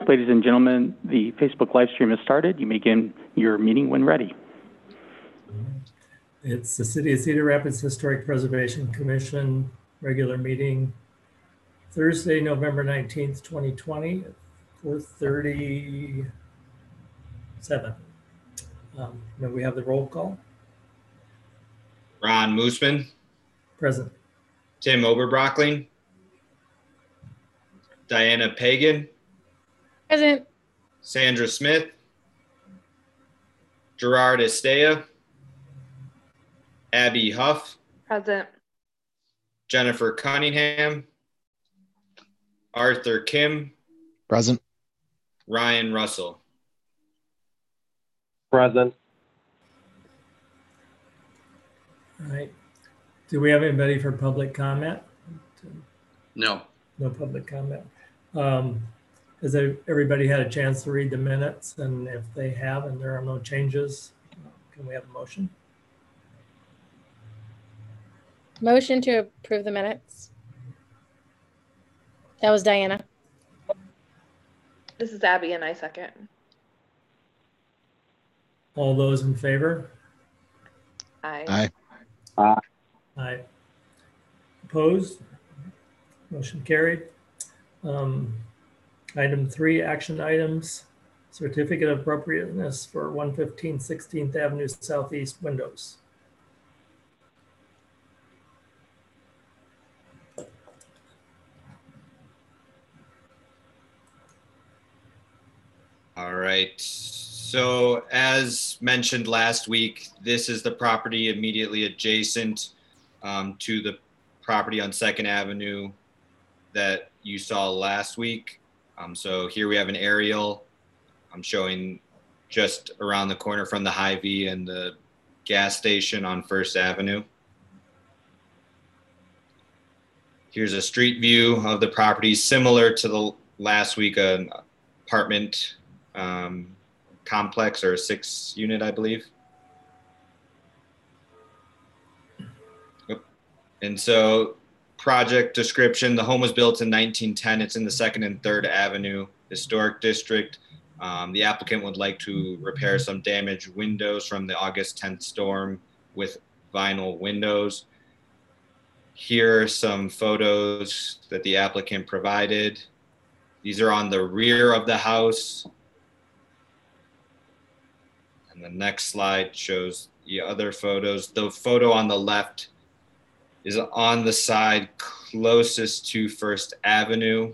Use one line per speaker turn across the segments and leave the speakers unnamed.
Ladies and gentlemen, the Facebook live stream has started. You may begin your meeting when ready.
It's the City of Cedar Rapids Historic Preservation Commission regular meeting, Thursday, November 19th, 2020, at 4:37. May we have the roll call?
Ron Moosman.
Present.
Tim Oberbrockling. Diana Pagan.
Present.
Sandra Smith. Gerard Estea. Abby Huff.
Present.
Jennifer Cunningham. Arthur Kim.
Present.
Ryan Russell.
Present.
All right. Do we have anybody for public comment?
No.
No public comment. Has everybody had a chance to read the minutes? And if they have and there are no changes, can we have a motion?
Motion to approve the minutes. That was Diana.
This is Abby and I second.
All those in favor?
Aye.
Aye.
Aye. Opposed? Motion carried. Item 3, action items, certificate of appropriateness for 115 16th Avenue Southeast windows.
All right. So as mentioned last week, this is the property immediately adjacent to the property on 2nd Avenue that you saw last week. So here we have an aerial. I'm showing just around the corner from the Hy-Vee and the gas station on 1st Avenue. Here's a street view of the property similar to the last week, an apartment complex or a 6-unit, I believe. Yep. And so project description, the home was built in 1910. It's in the 2nd and 3rd Avenue Historic District. The applicant would like to repair some damaged windows from the August 10th storm with vinyl windows. Here are some photos that the applicant provided. These are on the rear of the house. And the next slide shows the other photos. The photo on the left is on the side closest to 1st Avenue.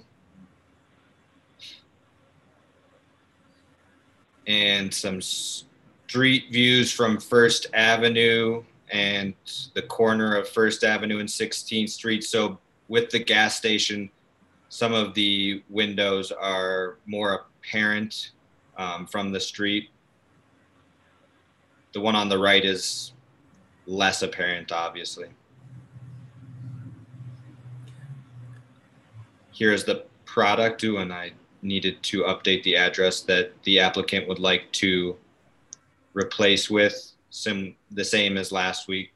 And some street views from 1st Avenue and the corner of 1st Avenue and 16th Street. So with the gas station, some of the windows are more apparent from the street. The one on the right is less apparent, obviously. Here's the product, and I needed to update the address that the applicant would like to replace with the same as last week.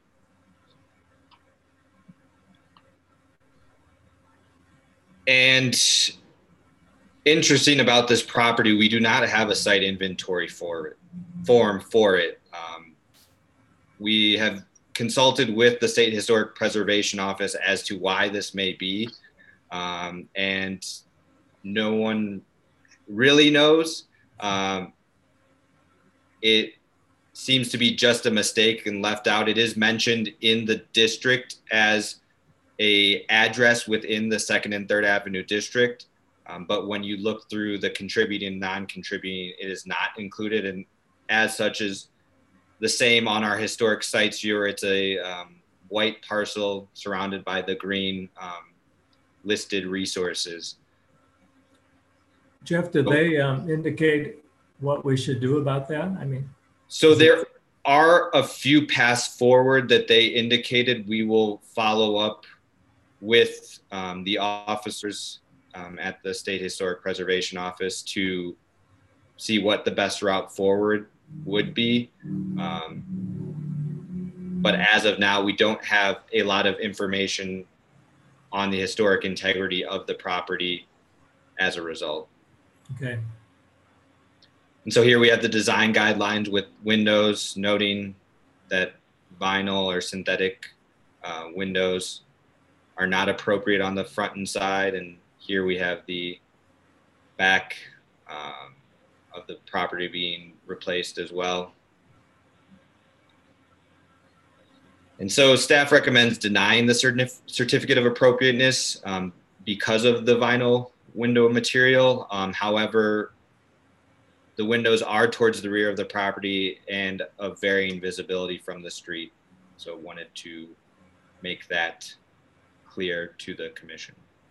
And interesting about this property, we do not have a site inventory form for it. We have consulted with the State Historic Preservation Office as to why this may be. And no one really knows. It seems to be just a mistake and left out. It is mentioned in the district as a address within the 2nd and 3rd Avenue district. But when you look through the contributing, non-contributing, it is not included. And as such is the same on our historic sites here. It's a white parcel surrounded by the green listed resources.
Jeff, did they indicate what we should do about that? I mean,
so there are a few paths forward that they indicated. We will follow up with the officers at the State Historic Preservation Office to see what the best route forward would be. But as of now, we don't have a lot of information on the historic integrity of the property as a result.
Okay.
And so here we have the design guidelines with windows noting that vinyl or synthetic windows are not appropriate on the front and side. And here we have the back of the property being replaced as well. And so staff recommends denying the certificate of appropriateness because of the vinyl window material. However, the windows are towards the rear of the property and of varying visibility from the street. So wanted to make that clear to the commission.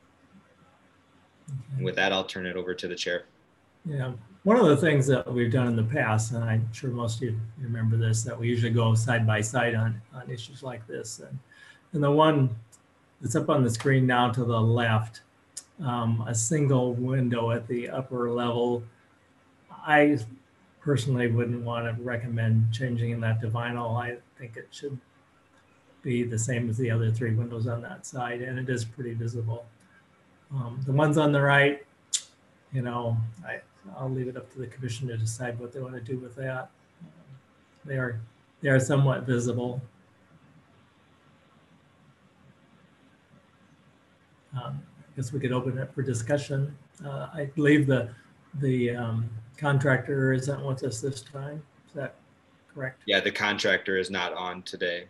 And with that, I'll turn it over to the chair.
Yeah, one of the things that we've done in the past, and I'm sure most of you remember this, that we usually go side by side on issues like this. And the one that's up on the screen now to the left, a single window at the upper level, I personally wouldn't want to recommend changing that to vinyl. I think it should be the same as the other three windows on that side, and it is pretty visible. The ones on the right, you know, I'll leave it up to the commission to decide what they want to do with that. They are somewhat visible. I guess we could open it for discussion. I believe the contractor isn't with us this time. Is that correct?
Yeah, the contractor is not on today.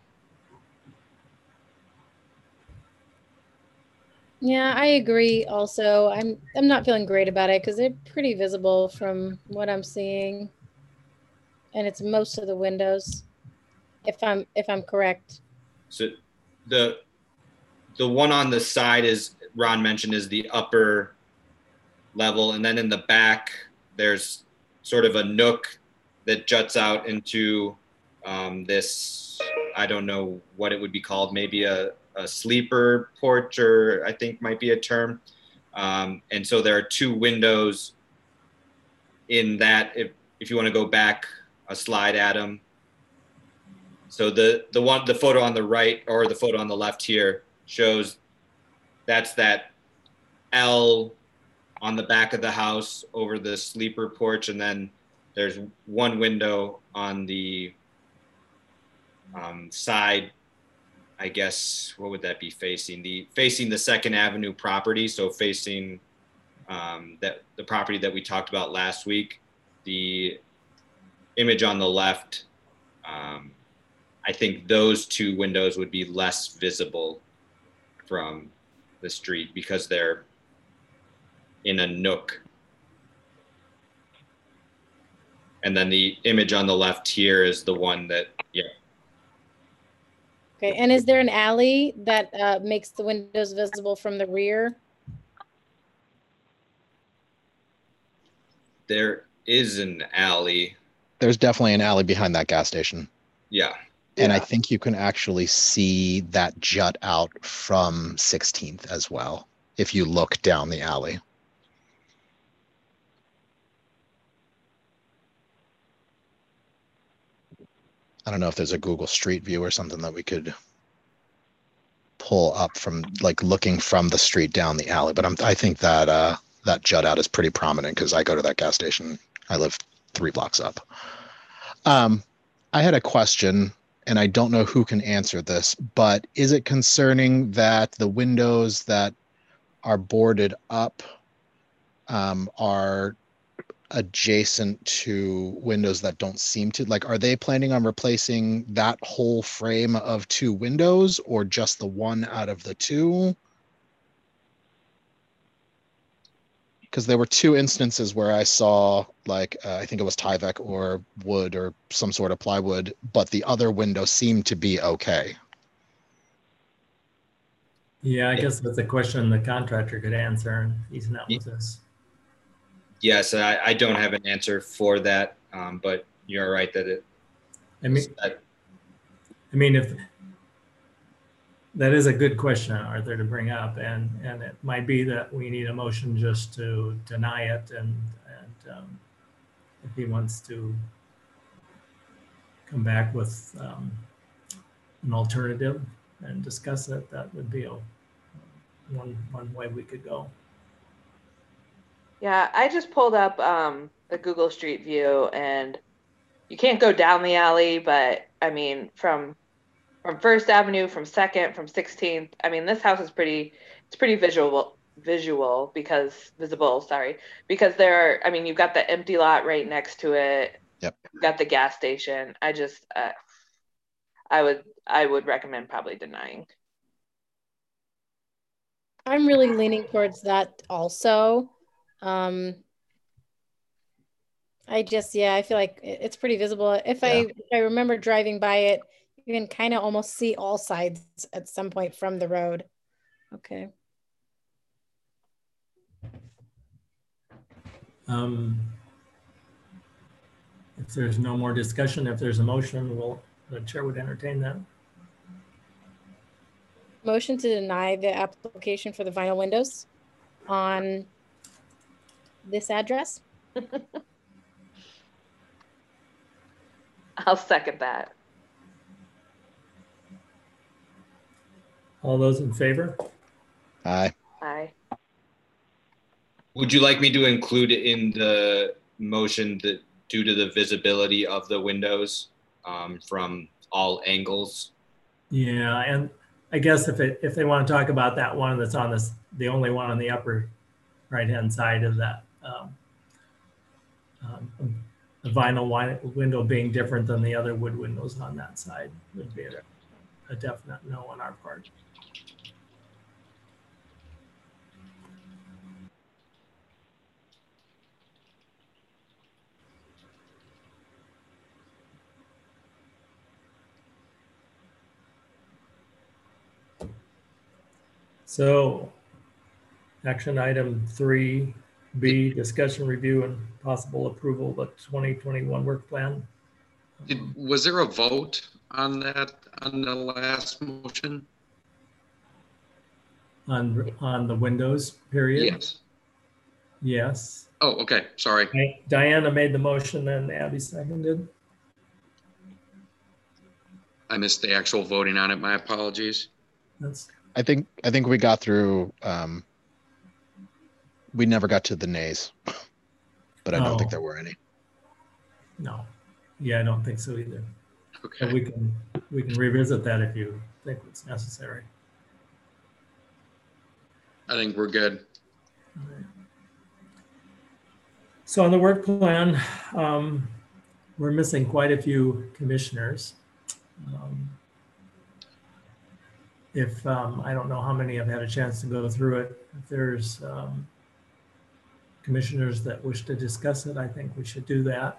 Yeah, I agree also. I'm not feeling great about it because they're pretty visible from what I'm seeing. And it's most of the windows, if I'm correct.
So the one on the side, is Ron mentioned, is the upper level, and then in the back there's sort of a nook that juts out into this, I don't know what it would be called, maybe a sleeper porch, or I think might be a term. And so there are two windows in that, if you want to go back a slide, Adam. So the photo on the right, or the photo on the left here, shows that's that L on the back of the house over the sleeper porch, and then there's one window on the side, I guess, what would that be facing? Facing the Second Avenue property, so facing the property that we talked about last week. The image on the left, I think those two windows would be less visible from the street because they're in a nook. And then the image on the left here is the one that, yeah.
Okay, and is there an alley that makes the windows visible from the rear?
There is an alley.
There's definitely an alley behind that gas station.
Yeah.
And
Yeah.
I think you can actually see that jut out from 16th as well, if you look down the alley. I don't know if there's a Google Street View or something that we could pull up from, like, looking from the street down the alley. But I think that that jut out is pretty prominent because I go to that gas station. I live 3 blocks up. I had a question, and I don't know who can answer this, but is it concerning that the windows that are boarded up are adjacent to windows that don't seem to, like, are they planning on replacing that whole frame of 2 windows or just the one out of the 2? Because there were 2 instances where I saw, like, I think it was Tyvek or wood or some sort of plywood, but the other window seemed to be okay.
Yeah, I guess that's a question the contractor could answer, and he's not with us.
Yes, I don't have an answer for that, but you're right that it.
I mean, if that is a good question, Arthur, to bring up, and it might be that we need a motion just to deny it, and if he wants to come back with an alternative and discuss it, that would be one way we could go.
Yeah, I just pulled up the Google Street View, and you can't go down the alley, but I mean from First Avenue, from Second, from 16th. I mean, this house is pretty visual because visible, sorry, because I mean, you've got the empty lot right next to it.
Yep.
You've got the gas station. I would recommend probably denying.
I'm really leaning towards that also. Um, I feel like it's pretty visible. If I remember driving by it, you can kind of almost see all sides at some point from the road. Okay.
If there's no more discussion, if there's a motion, the chair would entertain that.
Motion to deny the application for the vinyl windows on this address.
I'll second that.
All those in favor?
Aye.
Aye.
Would you like me to include in the motion that due to the visibility of the windows from all angles?
Yeah, and I guess if they want to talk about that one that's on the only one on the upper right-hand side of that, the vinyl window being different than the other wood windows on that side would be a definite no on our part. So action item 3B, discussion, review, and possible approval of the 2021 work plan.
Was there a vote on that on the last motion?
On the windows period?
Yes.
Yes.
Oh, okay. Sorry.
Diana made the motion and Abby seconded.
I missed the actual voting on it. My apologies.
I think we got through. We never got to the nays, but I don't think there were any.
No. Yeah, I don't think so either.
Okay.
But we can revisit that if you think it's necessary.
I think we're good.
All right. So on the work plan, we're missing quite a few commissioners. I don't know how many have had a chance to go through it. If there's commissioners that wish to discuss it, I think we should do that.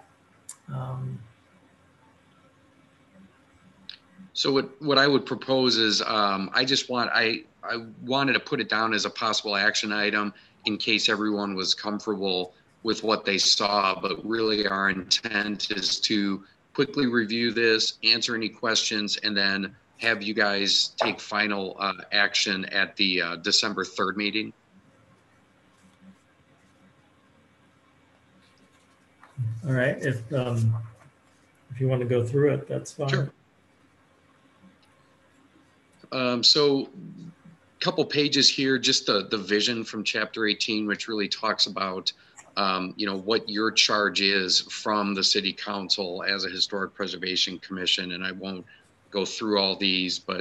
So what I would propose is I wanted to put it down as a possible action item in case everyone was comfortable with what they saw, but really our intent is to quickly review this, answer any questions, and then have you guys take final action at the December 3rd meeting.
All right, if you want to go through it, that's fine.
Sure. So a couple pages here, just the vision from chapter 18, which really talks about what your charge is from the city council as a historic preservation commission. And I won't go through all these, but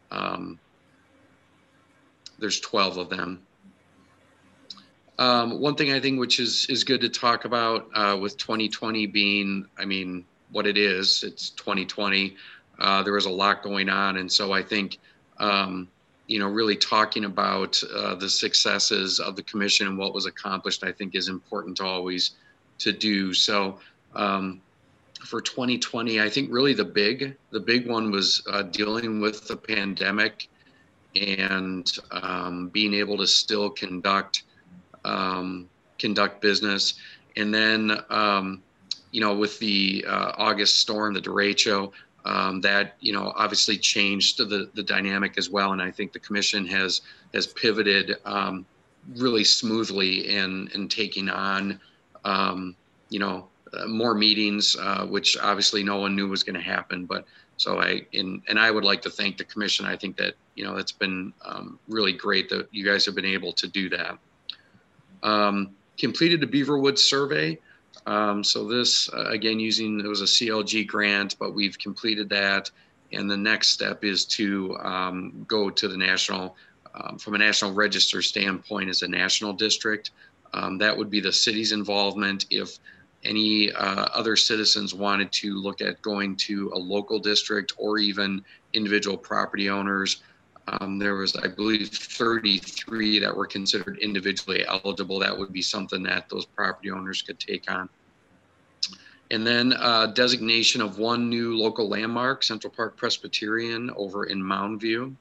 there's 12 of them. One thing I think which is good to talk about with 2020 being, I mean, what it is, it's 2020. There was a lot going on. And so I think, really talking about the successes of the commission and what was accomplished, I think is important always to do. So for 2020, I think really the big one was dealing with the pandemic and being able to still conduct business. And then, with the August storm, the derecho, that, obviously changed the dynamic as well. And I think the commission has pivoted really smoothly in taking on, more meetings, which obviously no one knew was going to happen. But so I would like to thank the commission. I think that, it's been really great that you guys have been able to do that. Completed the Beaverwood survey. So this, again, it was a CLG grant, but we've completed that. And the next step is to go to the national, from a national register standpoint as a national district. That would be the city's involvement. If any other citizens wanted to look at going to a local district or even individual property owners, there was, I believe, 33 that were considered individually eligible. That would be something that those property owners could take on. And then designation of one new local landmark, Central Park Presbyterian over in Mound View.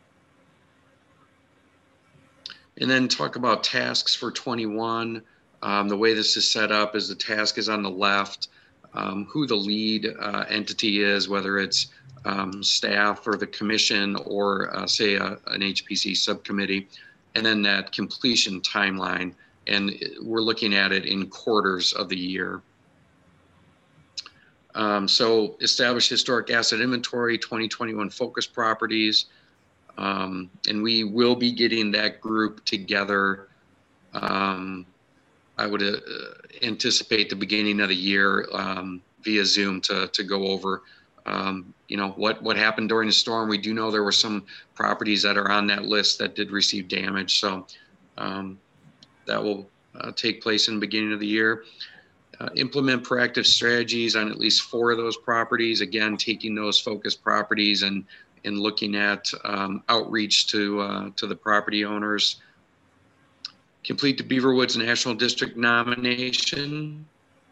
And then talk about tasks for 21. The way this is set up is the task is on the left, who the lead entity is, whether it's staff or the commission or say an HPC subcommittee, and then that completion timeline. And we're looking at it in quarters of the year. So establish historic asset inventory, 2021 focus properties. And we will be getting that group together. I would anticipate the beginning of the year via Zoom to go over, what happened during the storm. We do know there were some properties that are on that list that did receive damage. So that will take place in the beginning of the year. Implement proactive strategies on at least 4 of those properties. Again, taking those focus properties and looking at outreach to the property owners. Complete the Beaverwoods National District nomination.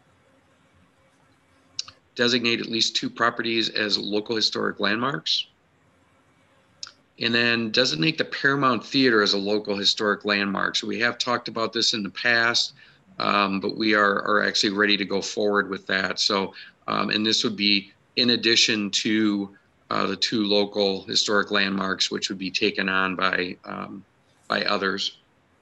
Designate at least 2 properties as local historic landmarks. And then designate the Paramount Theater as a local historic landmark. So we have talked about this in the past, but we are actually ready to go forward with that. So, and this would be in addition to the 2 local historic landmarks, which would be taken on by others.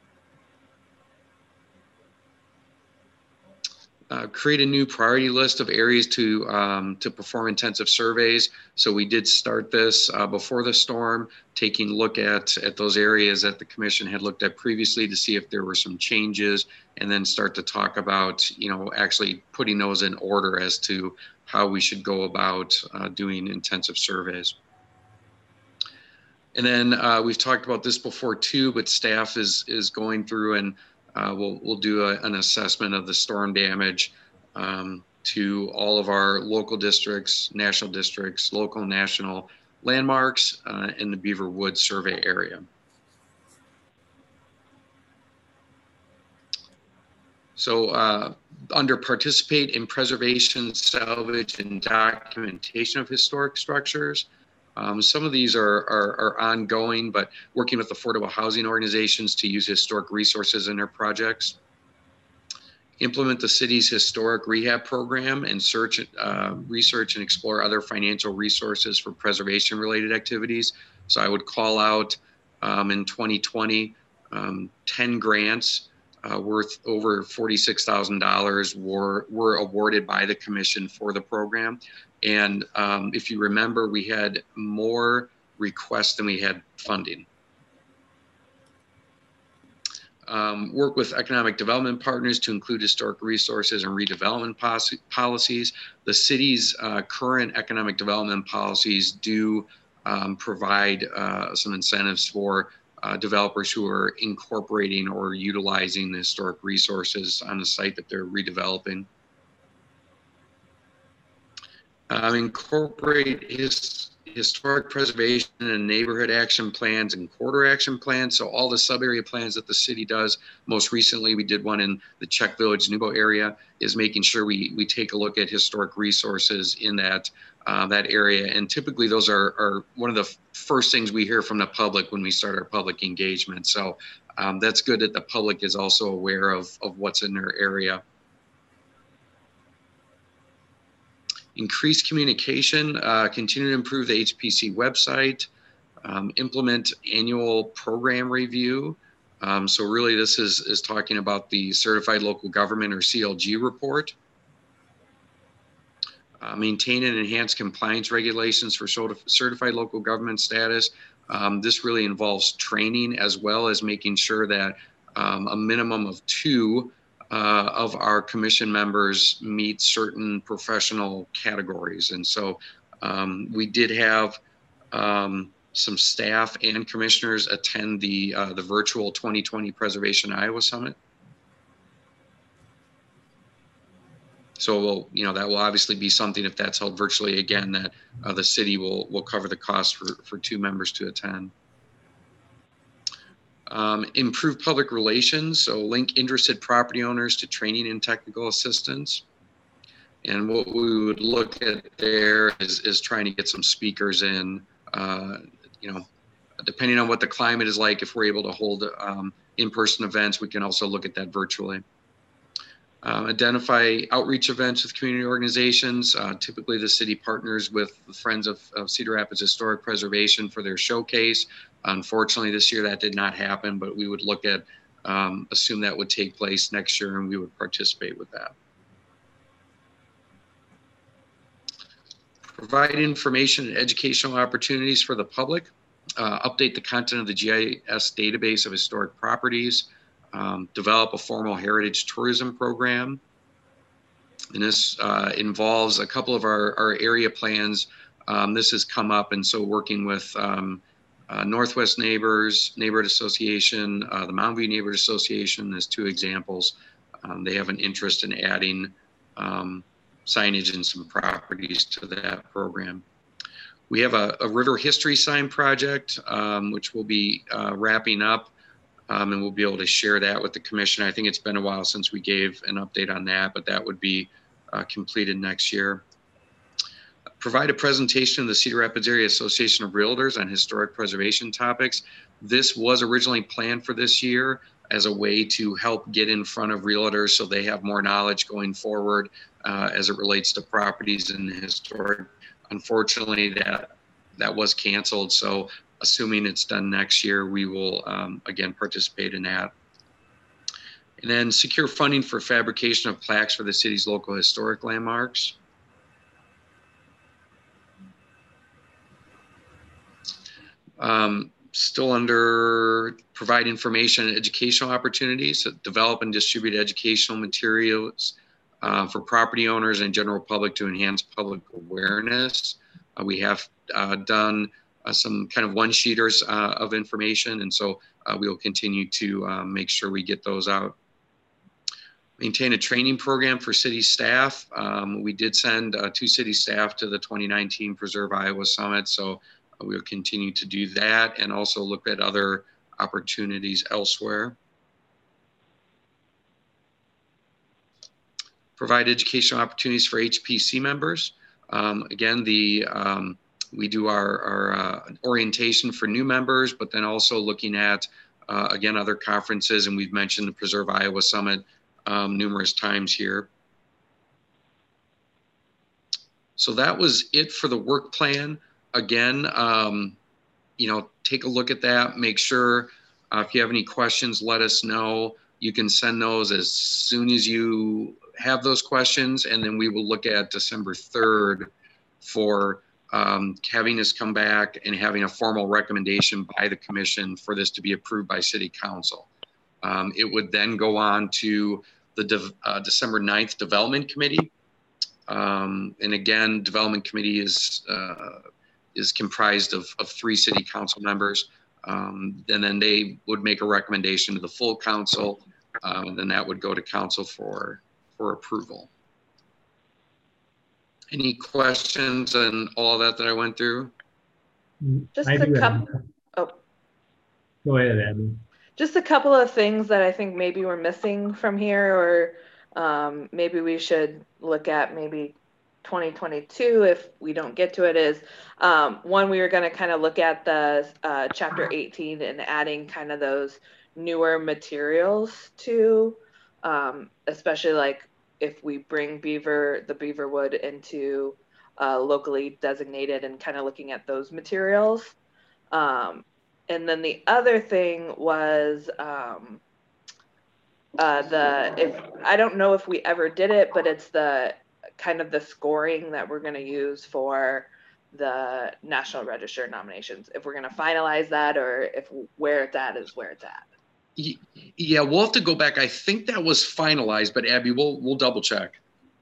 Create a new priority list of areas to perform intensive surveys. So we did start this before the storm, taking a look at those areas that the commission had looked at previously to see if there were some changes, and then start to talk about, actually putting those in order as to how we should go about doing intensive surveys. And then we've talked about this before too, but staff is going through and we'll do an assessment of the storm damage to all of our local districts, national districts, local and national landmarks in the Beaverwood survey area. So under participate in preservation, salvage, and documentation of historic structures. Some of these are ongoing, but working with affordable housing organizations to use historic resources in their projects. Implement the city's historic rehab program and research and explore other financial resources for preservation related activities. So I would call out in 2020, 10 grants worth over $46,000 were awarded by the commission for the program. And if you remember, we had more requests than we had funding. Work with economic development partners to include historic resources and redevelopment policies. The city's current economic development policies do provide some incentives for developers who are incorporating or utilizing the historic resources on the site that they're redeveloping. Incorporate historic preservation and neighborhood action plans and quarter action plans. So all the sub-area plans that the city does. Most recently, we did one in the Czech Village, Nubo area, is making sure we take a look at historic resources in that area. And typically those are one of the first things we hear from the public when we start our public engagement. So that's good that the public is also aware of what's in their area. Increase communication, continue to improve the HPC website, implement annual program review. So really this is talking about the Certified Local Government or CLG report. Maintain and enhance compliance regulations for Certified Local Government status. This really involves training as well as making sure that a minimum of 2 of our commission members meet certain professional categories. And so we did have some staff and commissioners attend the virtual 2020 Preservation Iowa Summit. So that will obviously be something, if that's held virtually again, that the city will cover the cost for 2 members to attend. Improve public relations, so link interested property owners to training and technical assistance. And what we would look at there is trying to get some speakers in, depending on what the climate is like. If we're able to hold in-person events, we can also look at that virtually. Identify outreach events with community organizations. Typically the city partners with the Friends of Cedar Rapids Historic Preservation for their showcase. Unfortunately, this year that did not happen, but we would look at, assume that would take place next year, and we would participate with that. Provide information and educational opportunities for the public. Update the content of the GIS database of historic properties. Develop a formal heritage tourism program. And this involves a couple of our area plans. This has come up, and so working with Northwest Neighborhood Association, the Mountain View Neighborhood Association as 2 examples. They have an interest in adding signage and some properties to that program. We have a river history sign project, which will be wrapping up. And we'll be able to share that with the commission. I think it's been a while since we gave an update on that, but that would be completed next year. Provide a presentation of the Cedar Rapids Area Association of Realtors on historic preservation topics. This was originally planned for this year as a way to help get in front of realtors so they have more knowledge going forward as it relates to properties in the historic. Unfortunately, that was canceled. So assuming it's done next year, we will again participate in that. And then secure funding for fabrication of plaques for the city's local historic landmarks. Still under provide information and educational opportunities, develop and distribute educational materials for property owners and general public to enhance public awareness. We have done some kind of one-sheeters of information, and so we will continue to make sure we get those out. Maintain a training program for city staff. We did send 2 city staff to the 2019 Preserve Iowa Summit, so we'll continue to do that and also look at other opportunities elsewhere. Provide educational opportunities for HPC members. Again, we do our orientation for new members, but then also looking at, again, other conferences, and we've mentioned the Preserve Iowa Summit numerous times here. So that was it for the work plan. Again, take a look at that, make sure if you have any questions, let us know. You can send those as soon as you have those questions, and then we will look at December 3rd for having this come back and having a formal recommendation by the commission for this to be approved by city council. It would then go on to the December 9th development committee. And again, development committee is comprised of 3 city council members. And then they would make a recommendation to the full council. And then that would go to council for approval. Any questions on all that I went through?
Just a couple. Oh,
go ahead, Abby.
Just a couple of things that I think maybe we're missing from here, or maybe we should look at maybe 2022 if we don't get to it. Is one, we were going to kind of look at the chapter 18 and adding kind of those newer materials to, especially like if we bring the beaverwood into locally designated, and kind of looking at those materials. And then the other thing was I don't know if we ever did it, but it's the kind of the scoring that we're going to use for the National Register nominations. If we're going to finalize that, or if where it's at is where it's at.
Yeah, we'll have to go back. I think that was finalized, but Abby, we'll double check.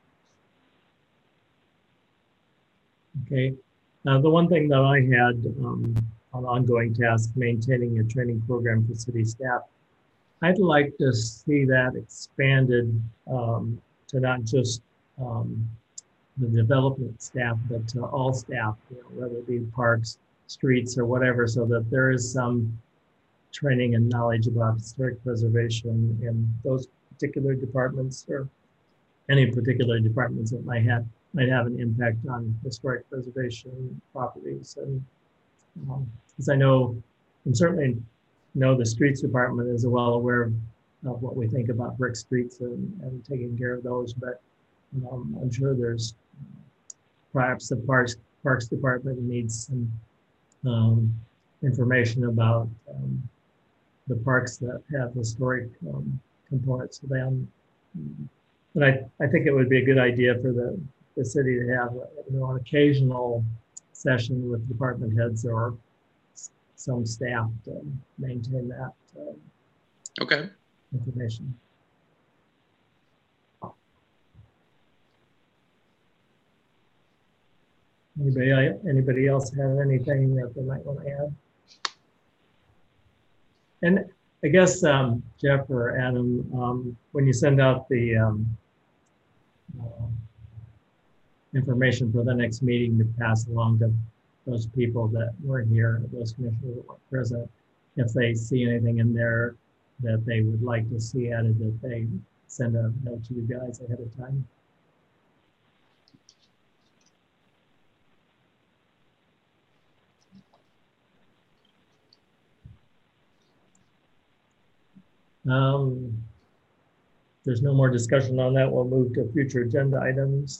Okay. The one thing that I had on ongoing task, maintaining a training program for city staff. I'd like to see that expanded to not just the development staff, but to all staff, you know, whether it be parks, streets, or whatever, so that there is some training and knowledge about historic preservation in those particular departments, or any particular departments that might have an impact on historic preservation properties. And as I know, and certainly know the streets department is well aware of what we think about brick streets and taking care of those, but I'm sure there's perhaps the parks department needs some information about the parks that have historic components to them. But I think it would be a good idea for the city to have an occasional session with department heads or some staff to maintain that
Okay.
information. Anybody else have anything that they might want to add? And I guess Jeff or Adam, when you send out the information for the next meeting to pass along to those people that weren't here, those commissioners that weren't present, if they see anything in there that they would like to see added, that they send a note to you guys ahead of time. There's no more discussion on that. We'll move to future agenda items.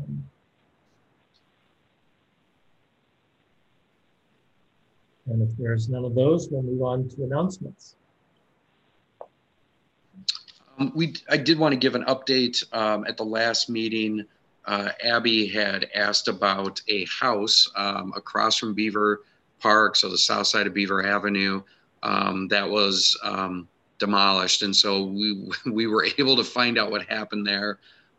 And if there's none of those, we'll move on to announcements.
I did want to give an update at the last meeting. Abby had asked about a house across from Beaver Park, so the south side of Beaver Avenue, that was demolished. And so we were able to find out what happened there.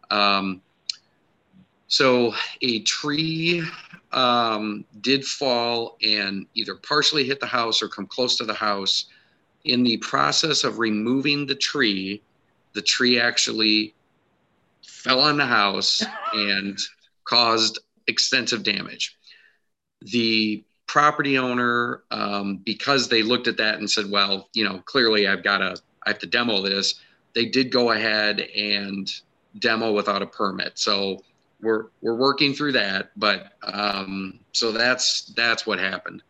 So a tree did fall and either partially hit the house or come close to the house. In the process of removing the tree actually fell on the house and caused extensive damage. The property owner, because they looked at that and said, well, you know, clearly I have to demo this. They did go ahead and demo without a permit. So we're working through that, but so that's what happened.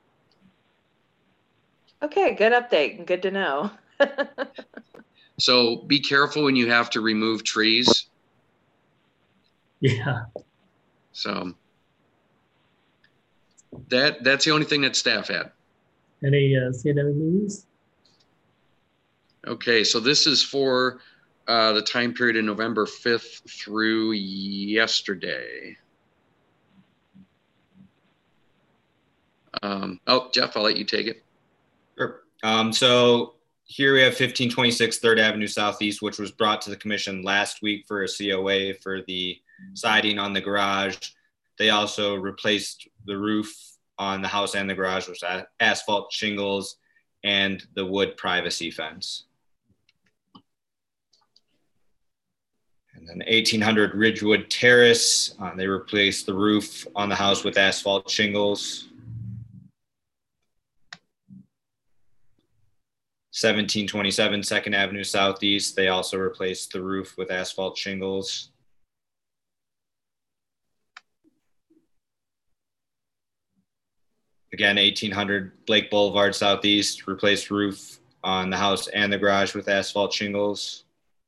Okay, good update. Good to know.
So be careful when you have to remove trees.
Yeah.
So that's the only thing that staff had.
Any CNM news?
Okay, so this is for the time period of November 5th through yesterday. Jeff, I'll let you take it.
Sure. So here we have 1526 3rd Avenue Southeast, which was brought to the commission last week for a COA for the siding on the garage. They also replaced the roof on the house and the garage with asphalt shingles and the wood privacy fence. And then 1800 Ridgewood Terrace, they replaced the roof on the house with asphalt shingles. 1727 2nd Avenue Southeast, they also replaced the roof with asphalt shingles. Again, 1800 Blake Boulevard Southeast, replaced roof on the house and the garage with asphalt shingles.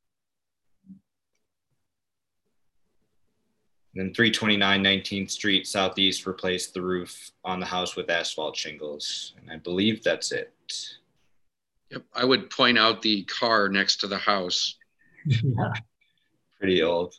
And then 329 19th Street Southeast replaced the roof on the house with asphalt shingles. And I believe that's it.
Yep, I would point out the car next to the house.
Yeah.
Pretty old.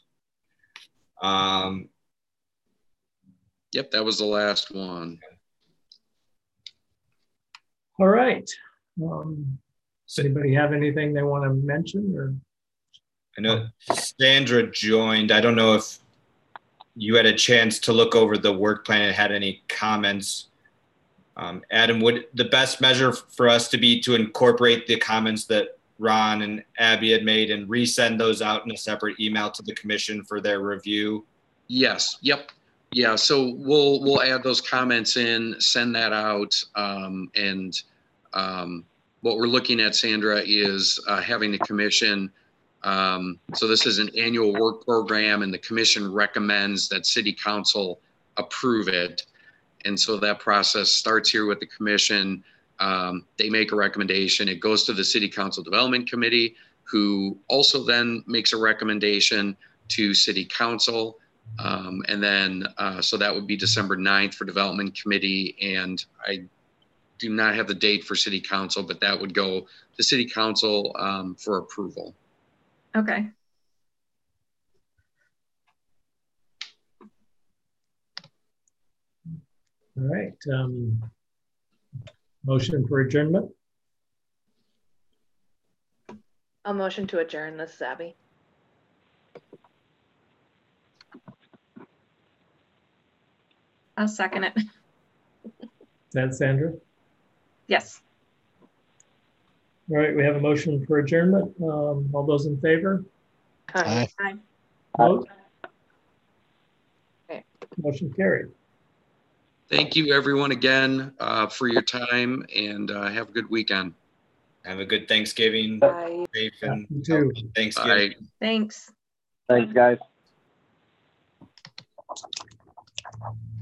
Yep, that was the last one.
All right. Anybody have anything they want to mention or?
I know Sandra joined. I don't know if you had a chance to look over the work plan and had any comments. Adam, would the best measure for us to be to incorporate the comments that Ron and Abby had made and resend those out in a separate email to the commission for their review?
Yes. Yep. Yeah. So we'll add those comments in, send that out. What we're looking at, Sandra, is having the commission. So this is an annual work program, and the commission recommends that city council approve it. And so that process starts here with the commission. They make a recommendation. It goes to the city council development committee, who also then makes a recommendation to city council. So that would be December 9th for development committee. And I do not have the date for city council, but that would go to city council for approval.
Okay.
All right. Motion for adjournment.
I'll motion to adjourn. This is Abby.
I'll second it.
Is that Sandra?
Yes.
All right, we have a motion for adjournment. All those in favor?
Aye.
Aye.
Vote.
Okay.
Motion carried.
Thank you, everyone, again for your time, and have a good weekend.
Have a good Thanksgiving.
Bye.
Safe and
You too.
healthy Thanksgiving.
Bye.
Thanks.
Thanks, guys.